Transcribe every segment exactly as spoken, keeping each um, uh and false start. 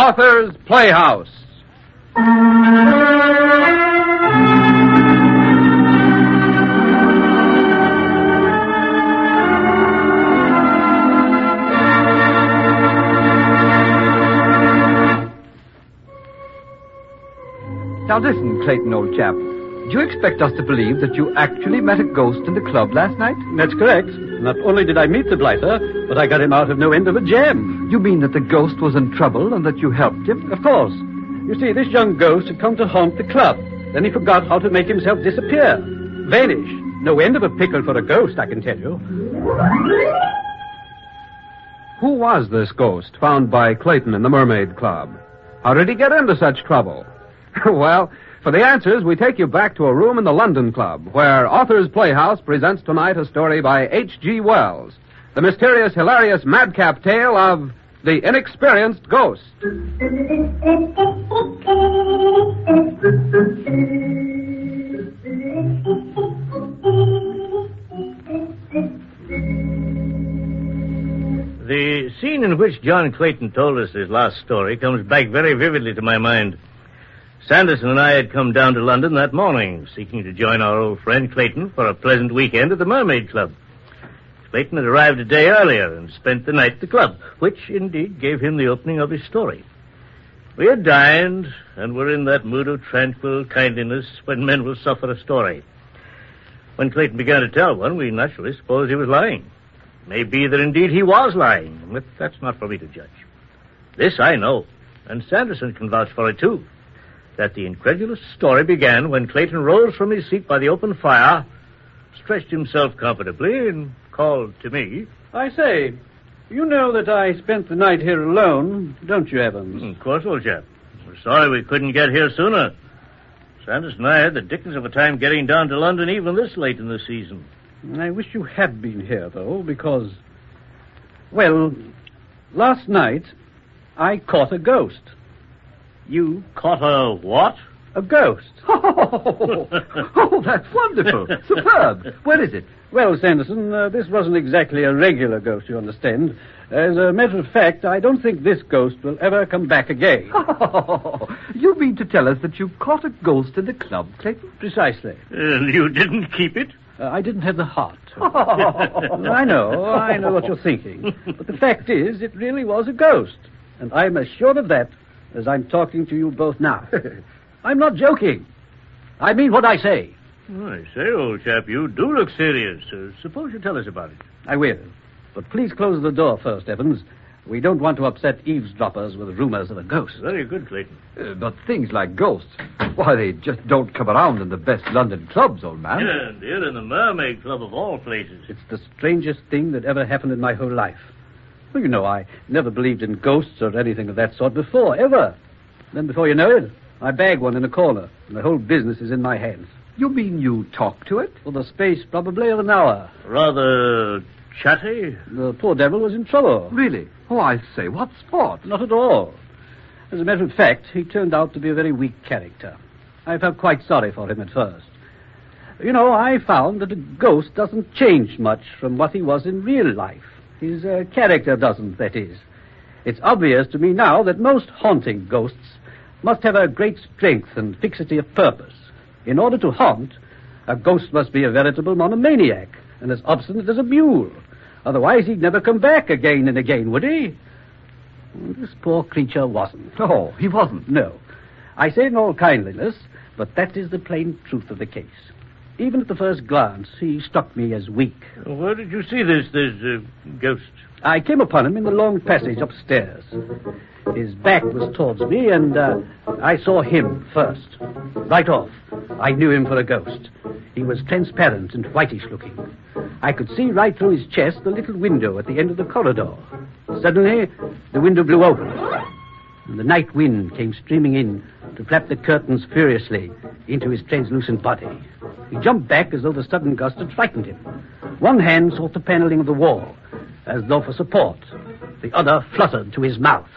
Author's Playhouse. Now listen, Clayton, old chap. Do you expect us to believe that you actually met a ghost in the club last night? That's correct. Not only did I meet the blighter, but I got him out of no end of a jam. You mean that the ghost was in trouble and that you helped him? Of course. You see, this young ghost had come to haunt the club. Then he forgot how to make himself disappear. Vanish. No end of a pickle for a ghost, I can tell you. Who was this ghost found by Clayton in the Mermaid Club? How did he get into such trouble? Well, for the answers, we take you back to a room in the London Club, where Author's Playhouse presents tonight a story by H G Wells, the mysterious, hilarious, madcap tale of The Inexperienced Ghost. The scene in which John Clayton told us his last story comes back very vividly to my mind. Sanderson and I had come down to London that morning, seeking to join our old friend Clayton for a pleasant weekend at the Mermaid Club. Clayton had arrived a day earlier and spent the night at the club, which indeed gave him the opening of his story. We had dined and were in that mood of tranquil kindliness when men will suffer a story. When Clayton began to tell one, we naturally supposed he was lying. It may be that indeed he was lying, but that's not for me to judge. This I know, and Sanderson can vouch for it too, that the incredulous story began when Clayton rose from his seat by the open fire, stretched himself comfortably, and called to me. I say, you know that I spent the night here alone, don't you, Evans? Of course, old chap. We're sorry we couldn't get here sooner. Sanderson and I had the dickens of a time getting down to London even this late in the season. I wish you had been here, though, because, well, last night I caught a ghost. You caught a what? A ghost. Oh, oh that's wonderful. Superb. Where is it? Well, Sanderson, uh, this wasn't exactly a regular ghost, you understand. As a matter of fact, I don't think this ghost will ever come back again. Oh, you mean to tell us that you caught a ghost in the club, Clayton? Precisely. Uh, you didn't keep it? Uh, I didn't have the heart. I know, I know what you're thinking. But the fact is, it really was a ghost. And I'm as sure of that as I'm talking to you both now. I'm not joking. I mean what I say. Oh, I say, old chap, you do look serious. Uh, suppose you tell us about it. I will. But please close the door first, Evans. We don't want to upset eavesdroppers with rumors of a ghost. Very good, Clayton. Uh, but things like ghosts, why, they just don't come around in the best London clubs, old man. Yeah, and here in the Mermaid Club of all places. It's the strangest thing that ever happened in my whole life. Well, you know, I never believed in ghosts or anything of that sort before, ever. Then before you know it, I bag one in a corner, and the whole business is in my hands. You mean you talk to it? For the space, probably, of an hour. Rather chatty? The poor devil was in trouble. Really? Oh, I say, what sport? Not at all. As a matter of fact, he turned out to be a very weak character. I felt quite sorry for him at first. You know, I found that a ghost doesn't change much from what he was in real life. His uh, character doesn't, that is. It's obvious to me now that most haunting ghosts must have a great strength and fixity of purpose. In order to haunt, a ghost must be a veritable monomaniac and as obstinate as a mule. Otherwise, he'd never come back again and again, would he? This poor creature wasn't. No, he wasn't. No. I say it in all kindliness, but that is the plain truth of the case. Even at the first glance, he struck me as weak. Where did you see this, this uh, ghost? I came upon him in the long passage upstairs. His back was towards me, and uh, I saw him first. Right off, I knew him for a ghost. He was transparent and whitish-looking. I could see right through his chest the little window at the end of the corridor. Suddenly, the window blew open, and the night wind came streaming in to flap the curtains furiously into his translucent body. He jumped back as though the sudden gust had frightened him. One hand sought the paneling of the wall, as though for support. The other fluttered to his mouth.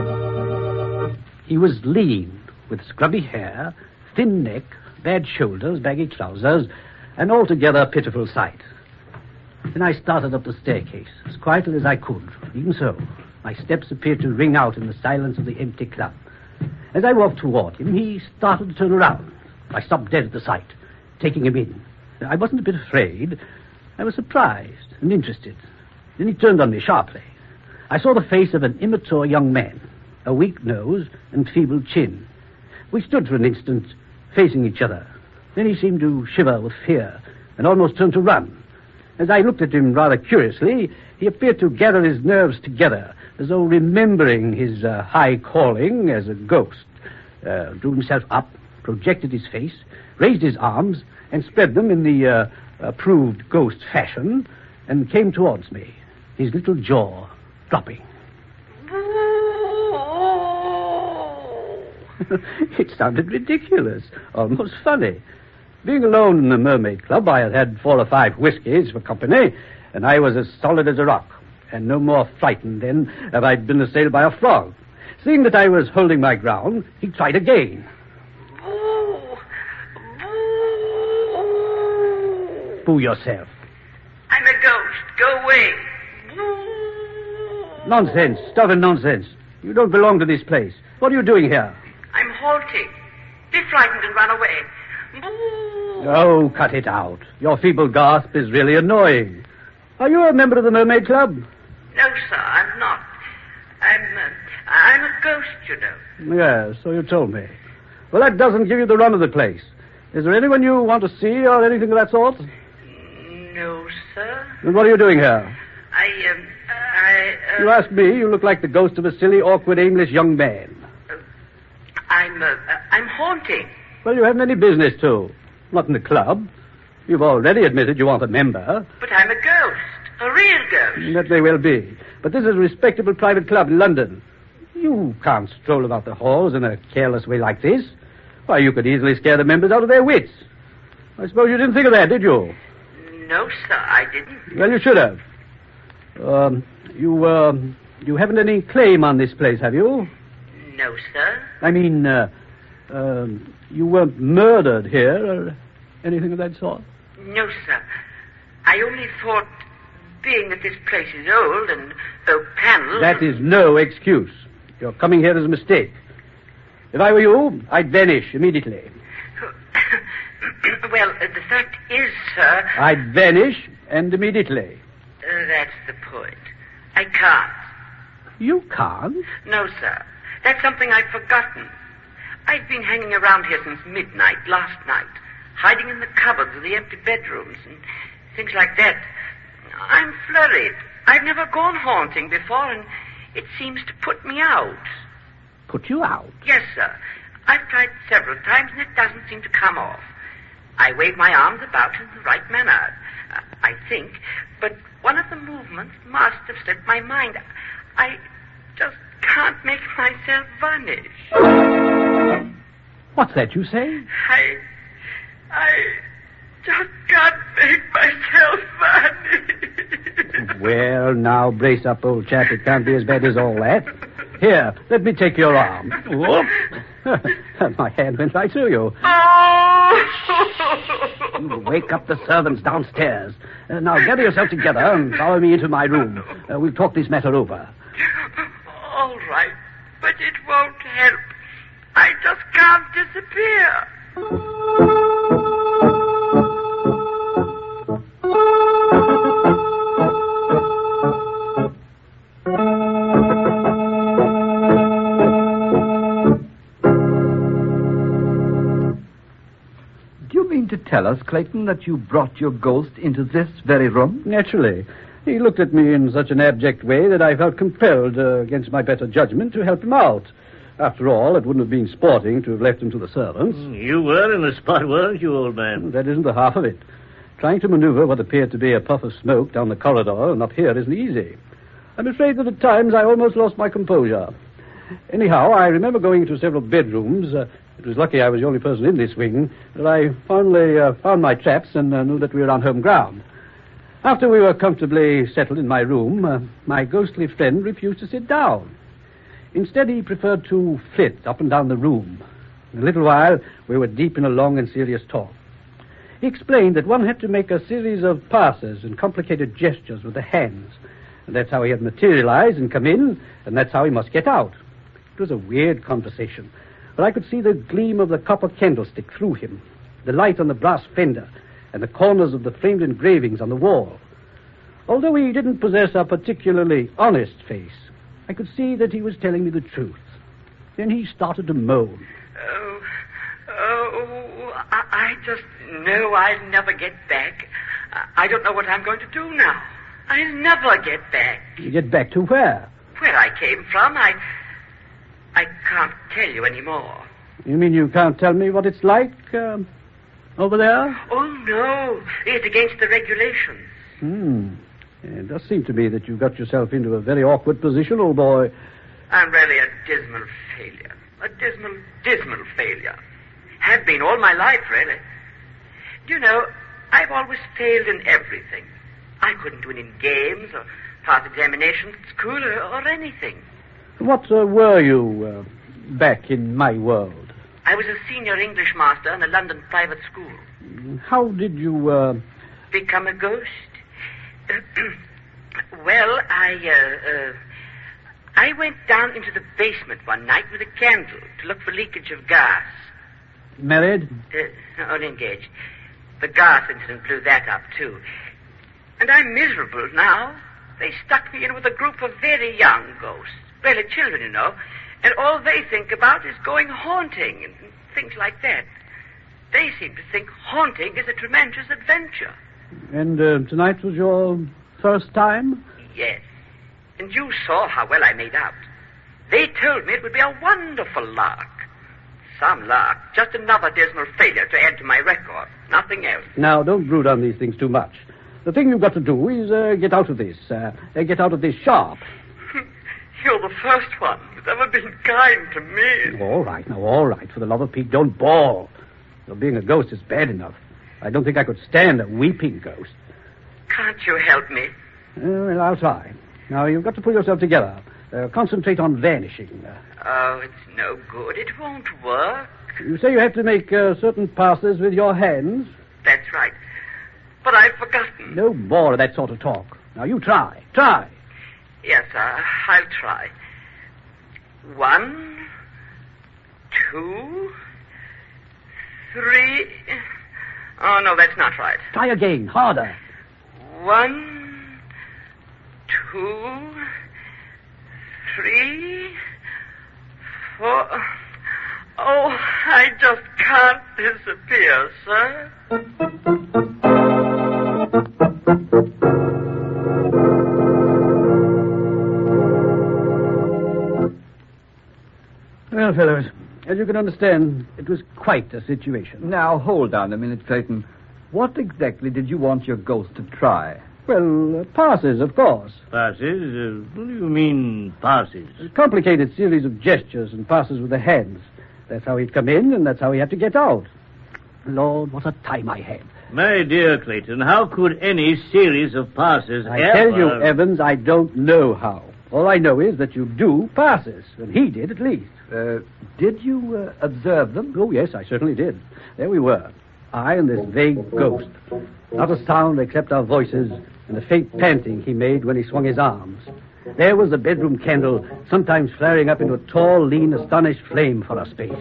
He was lean, with scrubby hair, thin neck, bad shoulders, baggy trousers, an altogether pitiful sight. Then I started up the staircase, as quietly as I could. Even so, My steps appeared to ring out in the silence of the empty club. As I walked toward him, he started to turn around. I stopped dead at the sight, taking him in. I wasn't a bit afraid. I was surprised and interested. Then he turned on me sharply. I saw the face of an immature young man, a weak nose and feeble chin. We stood for an instant, facing each other. Then he seemed to shiver with fear and almost turned to run. As I looked at him rather curiously, he appeared to gather his nerves together, as though remembering his uh, high calling as a ghost. Uh, drew himself up, projected his face, raised his arms, and spread them in the uh, approved ghost fashion, and came towards me, his little jaw dropping. It sounded ridiculous, almost funny. Being alone in the Mermaid Club, I had had four or five whiskies for company, and I was as solid as a rock, and no more frightened than if I'd been assailed by a frog. Seeing that I was holding my ground, he tried again. Boo! Boo! Boo yourself. I'm a ghost. Go away. Boo! Nonsense. Stuff and nonsense. You don't belong to this place. What are you doing here? I'm halting. Be frightened and run away. Boo! Oh, cut it out. Your feeble gasp is really annoying. Are you a member of the Mermaid Club? No, sir, I'm not. I'm, uh, I'm a ghost, you know. Yes, so you told me. Well, that doesn't give you the run of the place. Is there anyone you want to see or anything of that sort? No, sir. Then what are you doing here? I, um, I, uh... You ask me, you look like the ghost of a silly, awkward, aimless young man. Uh, I'm, uh, I'm haunting. Well, you haven't any business to. Not in the club. You've already admitted you aren't a member. But I'm a ghost. A real ghost. That may well be. But this is a respectable private club in London. You can't stroll about the halls in a careless way like this. Why, you could easily scare the members out of their wits. I suppose you didn't think of that, did you? No, sir, I didn't. Well, you should have. Um, you, um, you haven't any claim on this place, have you? No, sir. I mean, uh, um, you weren't murdered here or anything of that sort? No, sir. I only thought, being that this place is old and oak panels... That is no excuse. Your coming here is a mistake. If I were you, I'd vanish immediately. Well, uh, the fact is, sir... I'd vanish, and immediately. Uh, that's the point. I can't. You can't? No, sir. That's something I've forgotten. I've been hanging around here since midnight last night, hiding in the cupboards of the empty bedrooms and things like that. I'm flurried. I've never gone haunting before, and it seems to put me out. Put you out? Yes, sir. I've tried several times, and it doesn't seem to come off. I wave my arms about in the right manner, uh, I think, but one of the movements must have slipped my mind. I just can't make myself vanish. What's that you say? I... I just can't make myself vanish. Well, now, brace up, old chap. It can't be as bad as all that. Here, let me take your arm. Whoop. My hand went right through you. Oh! You wake up the servants downstairs. Uh, now, gather yourself together and follow me into my room. Uh, we'll talk this matter over. All right, but it won't help. I just can't disappear. To tell us, Clayton, that you brought your ghost into this very room? Naturally. He looked at me in such an abject way that I felt compelled, uh, against my better judgment, to help him out. After all, it wouldn't have been sporting to have left him to the servants. You were in the spot, weren't you, old man? That isn't the half of it. Trying to maneuver what appeared to be a puff of smoke down the corridor and up here isn't easy. I'm afraid that at times I almost lost my composure. Anyhow, I remember going into several bedrooms. Uh, it was lucky I was the only person in this wing, that I finally uh, found my traps and uh, knew that we were on home ground. After we were comfortably settled in my room, uh, my ghostly friend refused to sit down. Instead, he preferred to flit up and down the room. In a little while, we were deep in a long and serious talk. He explained that one had to make a series of passes and complicated gestures with the hands, And that's how he had materialized and come in, and that's how he must get out. It was a weird conversation, but I could see the gleam of the copper candlestick through him, the light on the brass fender, and the corners of the framed engravings on the wall. Although he didn't possess a particularly honest face, I could see that he was telling me the truth. Then he started to moan. Oh, oh, I, I just know I'll never get back. I, I don't know what I'm going to do now. I'll never get back. You get back to where? Where I came from, I... I can't tell you anymore. You mean you can't tell me what it's like, um, over there? Oh, no. It's against the regulations. Hmm. It does seem to me that you got yourself into a very awkward position, old boy. I'm really a dismal failure. A dismal, dismal failure. Have been all my life, really. Do you know, I've always failed in everything. I couldn't win in games or pass examinations at school or, or anything. What uh, were you uh, back in my world? I was a senior English master in a London private school. How did you, uh... become a ghost? Well, I, uh, uh, I went down into the basement one night with a candle to look for leakage of gas. Married? Uh, unengaged. The gas incident blew that up, too. And I'm miserable now. They stuck me in with a group of very young ghosts. Really children, you know. And all they think about is going haunting and things like that. They seem to think haunting is a tremendous adventure. And uh, tonight was your first time? Yes. And you saw how well I made out. They told me it would be a wonderful lark. Some lark. Just another dismal failure to add to my record. Nothing else. Now, don't brood on these things too much. The thing you've got to do is uh, get out of this. Uh, get out of this sharp. You're the first one who's ever been kind to me. All right, now, all right. For the love of Pete, don't bawl. Though being a ghost is bad enough. I don't think I could stand a weeping ghost. Can't you help me? Uh, well, I'll try. Now, you've got to pull yourself together. Uh, concentrate on vanishing. Uh, oh, it's no good. It won't work. You say you have to make uh, certain passes with your hands? That's right. But I've forgotten. No more of that sort of talk. Now, you try. Try. Yes, sir. I'll try. One, two, three... Oh, no, that's not right. Try again. Harder. One, two, three, four... Oh, I just can't disappear, sir. Well, fellows, as you can understand, it was quite a situation. Now, hold on a minute, Clayton. What exactly did you want your ghost to try? Well, uh, passes, of course. Passes? Uh, what do you mean, passes? A complicated series of gestures and passes with the hands. That's how he'd come in, and that's how he had to get out. Lord, what a time I had. My dear Clayton, how could any series of passes I ever... tell you, Evans, I don't know how. All I know is that you do passes, and he did at least. Uh, did you uh, observe them? Oh, yes, I certainly did. There we were. I and this vague ghost. Not a sound except our voices and the faint panting he made when he swung his arms. There was the bedroom candle, sometimes flaring up into a tall, lean, astonished flame for a space.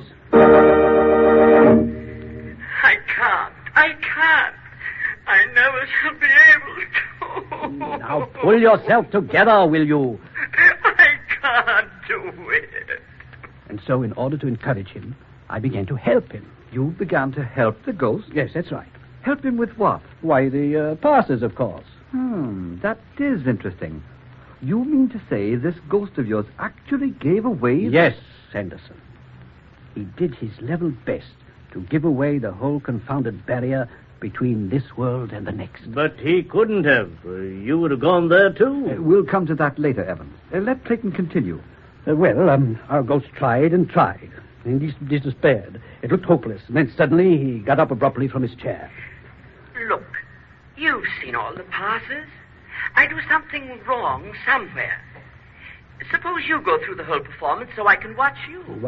I can't. I can't. I never shall be able to. Now pull yourself together, will you? I can't do it. And so, in order to encourage him, I began to help him. You began to help the ghost? Yes, that's right. Help him with what? Why, the uh, passes, of course. Hmm, that is interesting. You mean to say this ghost of yours actually gave away... Yes, Sanderson. He did his level best to give away the whole confounded barrier between this world and the next. But he couldn't have. Uh, you would have gone there, too. Uh, we'll come to that later, Evans. Uh, let Clayton continue. Uh, well, um, our ghost tried and tried. And he, he despaired. It looked hopeless. And then suddenly he got up abruptly from his chair. Look, you've seen all the passes. I do something wrong somewhere. Suppose you go through the whole performance so I can watch you. What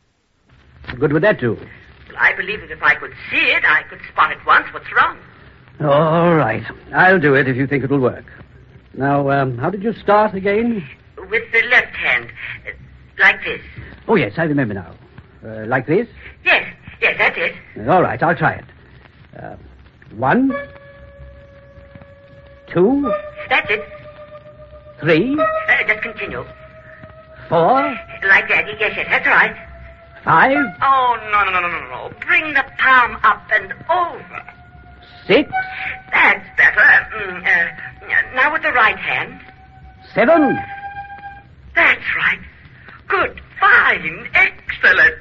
good would that do? Well, I believe that if I could see it, I could spot at once what's wrong. All right. I'll do it if you think it'll work. Now, um, how did you start again? With the left hand, uh, like this. Oh, yes, I remember now. Uh, like this? Yes, yes, that's it. All right, I'll try it. Uh, one, two, That's it. three, Uh, just continue. four, Like that. Yes, yes, that's right. five, Oh, no, no, no, no, no, no. Bring the palm up and over. six, That's better. Mm, uh, now with the right hand. seven. That's right. Good. Fine. Excellent.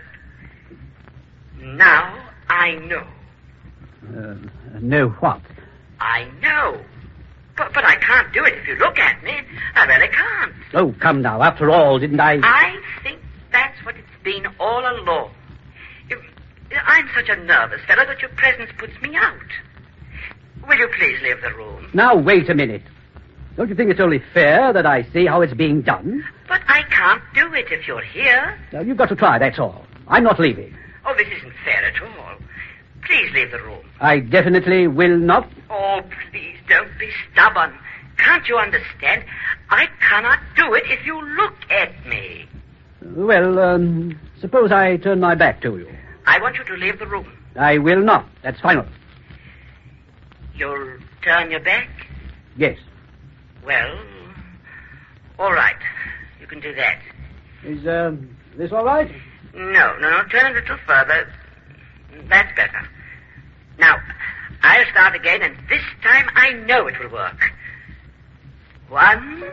Now I know. Uh, no what? I know. But, but I can't do it if you look at me. I really can't. Oh, come now. After all, didn't I... I think that's what it's been all along. You- I'm such a nervous fellow that your presence puts me out. Will you please leave the room? Now, wait a minute. Don't you think it's only fair that I see how it's being done? But I can't do it if you're here. Now, you've got to try, that's all. I'm not leaving. Oh, this isn't fair at all. Please leave the room. I definitely will not. Oh, please don't be stubborn. Can't you understand? I cannot do it if you look at me. Well, um, suppose I turn my back to you. I want you to leave the room. I will not. That's final. You'll turn your back? Yes. Well, all right. You can do that. Is, uh, this all right? No, no, no. Turn a little further. That's better. Now, I'll start again, and this time I know it will work. One,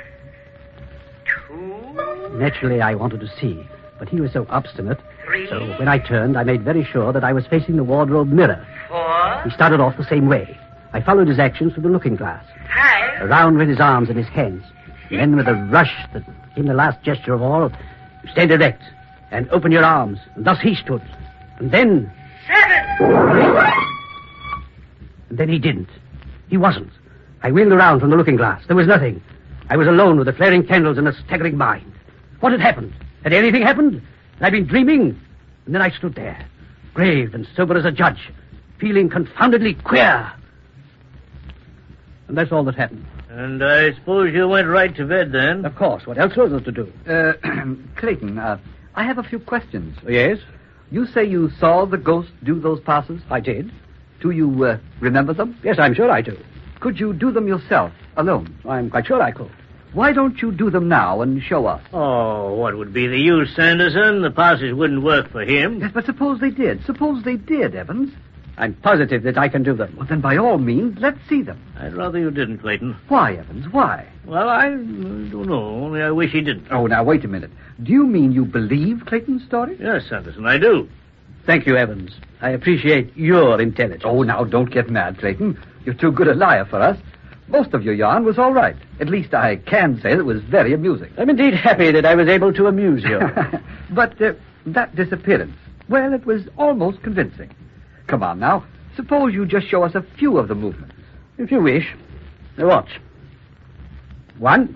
two, Naturally, I wanted to see, but he was so obstinate. three, So when I turned, I made very sure that I was facing the wardrobe mirror. four, He started off the same way. I followed his actions through the looking glass. five, Around went his arms and his hands. And then with a rush that came the last gesture of all, you stand erect and open your arms. And thus he stood. And then... seven. And then he didn't. He wasn't. I wheeled around from the looking glass. There was nothing. I was alone with the flaring candles and a staggering mind. What had happened? Had anything happened? Had I been dreaming? And then I stood there, grave and sober as a judge, feeling confoundedly queer. And that's all that happened. And I suppose you went right to bed then? Of course. What else was there to do? Uh, Clayton, uh, I have a few questions. Yes, You say you saw the ghost do those passes? I did. Do you uh, remember them? Yes, I'm sure I do. Could you do them yourself, alone? I'm quite sure I could. Why don't you do them now and show us? Oh, what would be the use, Sanderson? The passes wouldn't work for him. Yes, but suppose they did. Suppose they did, Evans. I'm positive that I can do them. Well, then by all means, let's see them. I'd rather you didn't, Clayton. Why, Evans? Why? Well, I uh, don't know. Only I wish he didn't. Oh, now, wait a minute. Do you mean you believe Clayton's story? Yes, Sanderson, I do. Thank you, Evans. I appreciate your intelligence. Oh, now, don't get mad, Clayton. You're too good a liar for us. Most of your yarn was all right. At least I can say it was very amusing. I'm indeed happy that I was able to amuse you. But uh, that disappearance, well, it was almost convincing. Come on now. Suppose you just show us a few of the movements. If you wish. Now watch. One.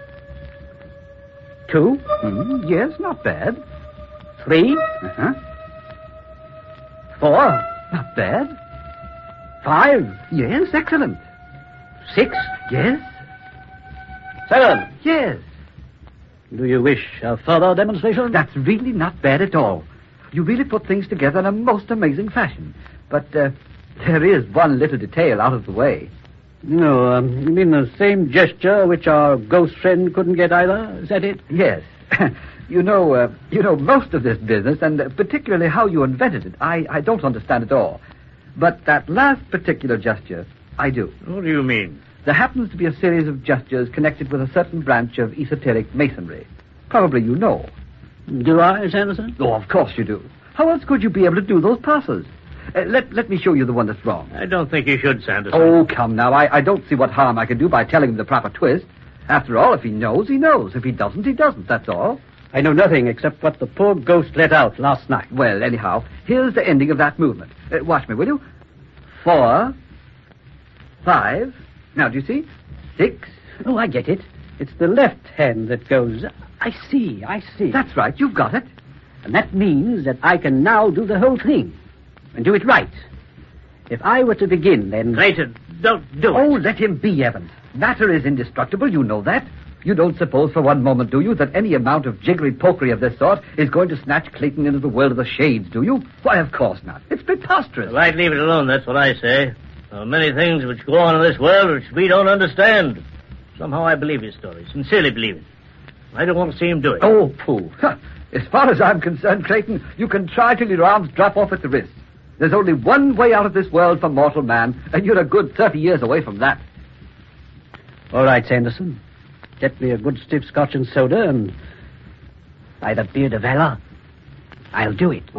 Two. Mm, yes, not bad. Three. Uh-huh. Four. Not bad. Five. Yes, excellent. Six. Yes. Seven. Yes. Do you wish a further demonstration? That's really not bad at all. You really put things together in a most amazing fashion. But uh, there is one little detail out of the way. No, um, you mean the same gesture which our ghost friend couldn't get either? Is that it? Yes. you know, uh, you know, most of this business, and uh, particularly how you invented it, I, I don't understand at all. But that last particular gesture, I do. What do you mean? There happens to be a series of gestures connected with a certain branch of esoteric masonry. Probably you know. Do I, Sanderson? Oh, of course you do. How else could you be able to do those passes? Uh, let, let me show you the one that's wrong. I don't think you should, Sanderson. Oh, come now. I, I don't see what harm I can do by telling him the proper twist. After all, if he knows, he knows. If he doesn't, he doesn't. That's all. I know nothing except what the poor ghost let out last night. Well, anyhow, here's the ending of that movement. Uh, watch me, will you? Four. Five. Now, do you see? Six. Oh, I get it. It's the left hand that goes. I see, I see. That's right. You've got it. And that means that I can now do the whole thing. And do it right. If I were to begin, then... Clayton, don't do Oh, it. let him be, Evans. Matter is indestructible, you know that. You don't suppose for one moment, do you, that any amount of jiggery-pokery of this sort is going to snatch Clayton into the world of the shades, do you? Why, of course not. It's preposterous. Well, I'd leave it alone, that's what I say. There are many things which go on in this world which we don't understand. Somehow I believe his story, sincerely believe it. I don't want to see him do it. Oh, pooh. As far as I'm concerned, Clayton, you can try till your arms drop off at the wrist. There's only one way out of this world for mortal man, and you're a good thirty years away from that. All right, Sanderson. Get me a good stiff scotch and soda, and by the beard of Allah, I'll do it.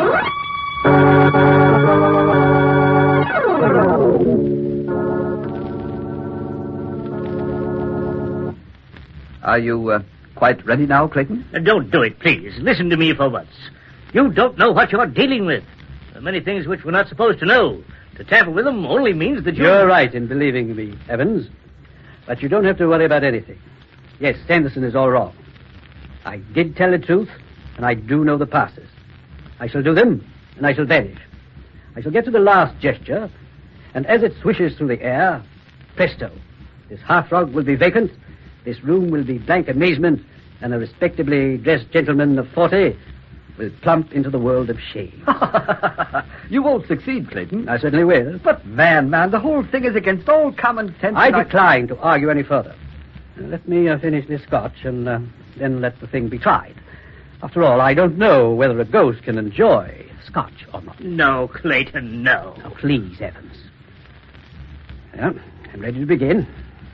Are you uh, quite ready now, Clayton? Uh, don't do it, please. Listen to me for once. You don't know what you're dealing with. There are many things which we're not supposed to know. To tamper with them only means that you're... You're right in believing me, Evans. But you don't have to worry about anything. Yes, Sanderson is all wrong. I did tell the truth, and I do know the passes. I shall do them, and I shall vanish. I shall get to the last gesture, and as it swishes through the air, presto, this hearthrug will be vacant, this room will be blank amazement, and a respectably dressed gentleman of forty will plump into the world of shame. You won't succeed, Clayton. I certainly will. But, man, man, the whole thing is against all common sense. I and decline to argue any further. Now, let me uh, finish this scotch, and uh, then let the thing be tried. After all, I don't know whether a ghost can enjoy scotch or not. No, Clayton, no. Now, please, Evans. Well, I'm ready to begin.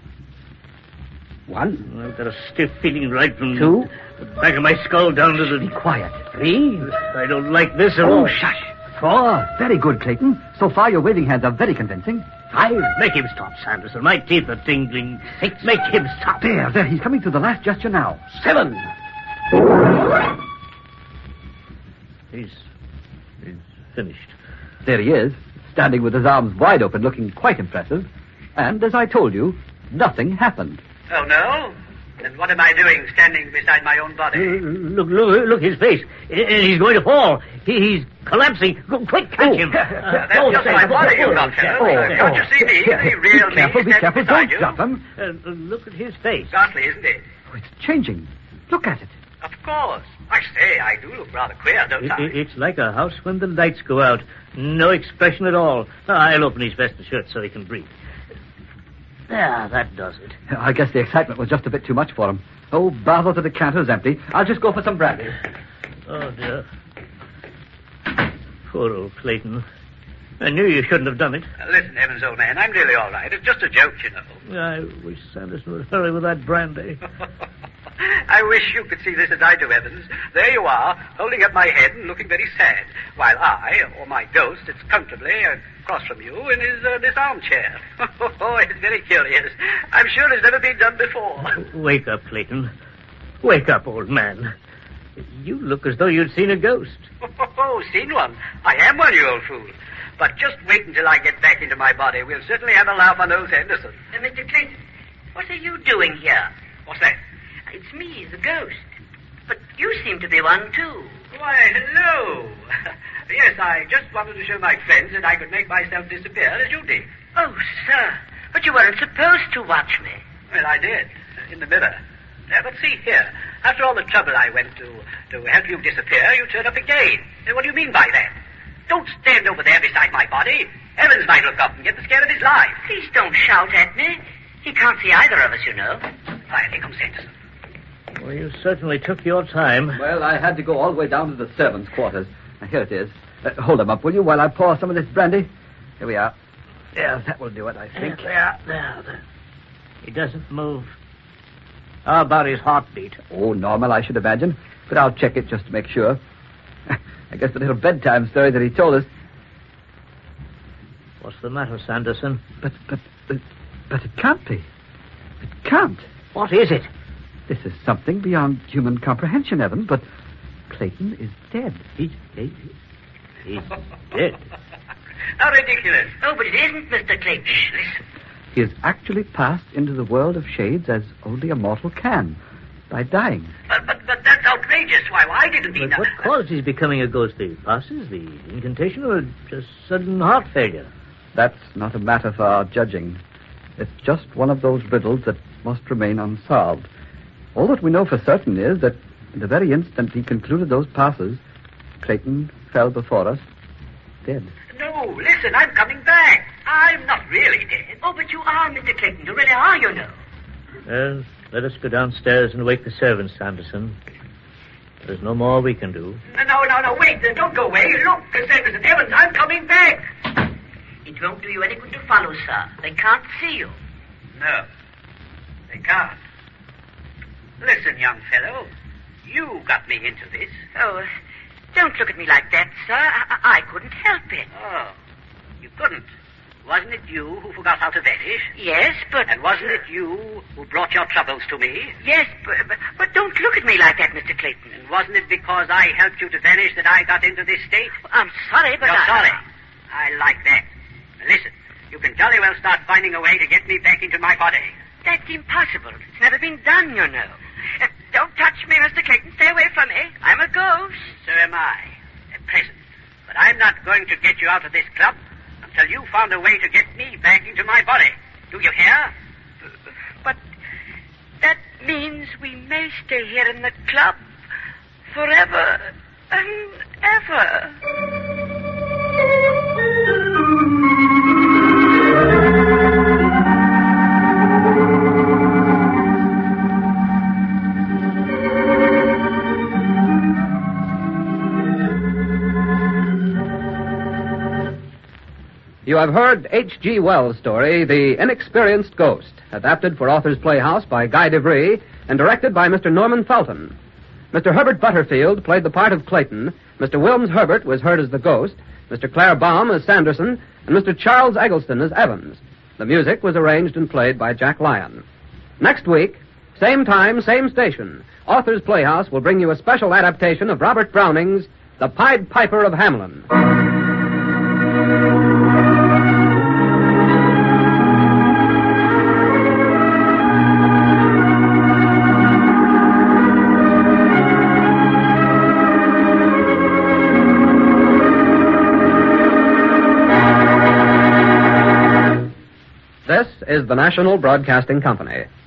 One. I've got a stiff feeling right from Two. the back of my skull down to the... Be quiet. Three. I don't like this at Oh, all. shush. Four. Very good, Clayton. So far, your waving hands are very convincing. Five. Make him stop, Sanderson. My teeth are tingling. Six. Make him stop. There, there. He's coming to the last gesture now. Seven. He's... he's finished. There he is, standing with his arms wide open, looking quite impressive. And, as I told you, nothing happened. Oh, no? Then what am I doing standing beside my own body? Look, look, look, his face. He's going to fall. He, he's collapsing. Go, quick, catch him. Uh, that's uh, just my body, you doctor. Oh, Don't you see me, the real be me, careful, be standing careful, beside don't you? drop him. Uh, look at his face. Ghastly, isn't it? Oh, it's changing. Look at it. Of course. I say, I do look rather queer, don't It, I? it, it's like a house when the lights go out. No expression at all. I'll open his vest and shirt so he can breathe. There, that does it. I guess the excitement was just a bit too much for him. Oh, bother, the decanter's empty. I'll just go for some brandy. Oh, dear. Poor old Clayton. I knew you shouldn't have done it. Uh, listen, Evans, old man, I'm really all right. It's just a joke, you know. I wish Sanderson would hurry with that brandy. I wish you could see this as I do, Evans. There you are, holding up my head and looking very sad, while I, or my ghost, sits comfortably across from you in his, uh, this armchair. Oh, it's very curious. I'm sure it's never been done before. Wake up, Clayton. Wake up, old man. You look as though you'd seen a ghost. Oh, seen one? I am one, you old fool. But just wait until I get back into my body. We'll certainly have a laugh on old Sanderson. Uh, Mister Clayton, what are you doing here? What's that? It's me, the ghost. But you seem to be one, too. Why, hello. Yes, I just wanted to show my friends that I could make myself disappear as you did. Oh, sir, but you weren't supposed to watch me. Well, I did, in the mirror. Uh, but see here, after all the trouble I went to to help you disappear, you turn up again. Uh, what do you mean by that? Don't stand over there beside my body. Evans might look up and get the scare of his life. Please don't shout at me. He can't see either of us, you know. Why, here comes Sanderson. Well, you certainly took your time. Well, I had to go all the way down to the servants' quarters. Now, here it is. Uh, hold him up, will you, while I pour some of this brandy? Here we are. Yeah, that will do it, I think. There, there, there. He doesn't move. How about his heartbeat? Oh, normal, I should imagine. But I'll check it just to make sure. I guess the little bedtime story that he told us. What's the matter, Sanderson? But, but, but, but it can't be. It can't. What is it? This is something beyond human comprehension, Evans, but Clayton is dead. He's, he, he's dead. How ridiculous. Oh, but it isn't, Mister Clayton. Shh, listen. He has actually passed into the world of shades as only a mortal can, by dying. But, but, but that's outrageous. Why, why didn't he But know? what caused his becoming a ghost? The passes, the incantation, or just sudden heart failure? That's not a matter for our judging. It's just one of those riddles that must remain unsolved. All that we know for certain is that in the very instant he concluded those passes, Clayton fell before us, dead. No, listen, I'm coming back. I'm not really dead. Oh, but you are, Mister Clayton. You really are, you know. Well, let us go downstairs and wake the servants, Sanderson. There's no more we can do. No, no, no, no, wait. Don't go away. Look, Sanderson Evans, I'm coming back. It won't do you any good to follow, sir. They can't see you. No, they can't. Listen, young fellow, you got me into this. Oh, don't look at me like that, sir. I, I couldn't help it. Oh, you couldn't. Wasn't it you who forgot how to vanish? Yes, but... And wasn't it you who brought your troubles to me? Yes, but, but, but don't look at me like that, Mister Clayton. And wasn't it because I helped you to vanish that I got into this state? I'm sorry, but You're I... sorry. I like that. Listen, you can jolly well start finding a way to get me back into my body. That's impossible. It's never been done, you know. Uh, don't touch me, Mister Clayton. Stay away from me. I'm a ghost. So am I, at present. But I'm not going to get you out of this club until you found a way to get me back into my body. Do you hear? But that means we may stay here in the club forever and ever. You have heard H G Wells' story, The Inexperienced Ghost, adapted for Authors Playhouse by Guy DeVry and directed by Mister Norman Felton. Mister Herbert Butterfield played the part of Clayton, Mister Wilms Herbert was heard as the ghost, Mister Claire Baum as Sanderson, and Mister Charles Eggleston as Evans. The music was arranged and played by Jack Lyon. Next week, same time, same station, Authors Playhouse will bring you a special adaptation of Robert Browning's The Pied Piper of Hamelin. This is the National Broadcasting Company.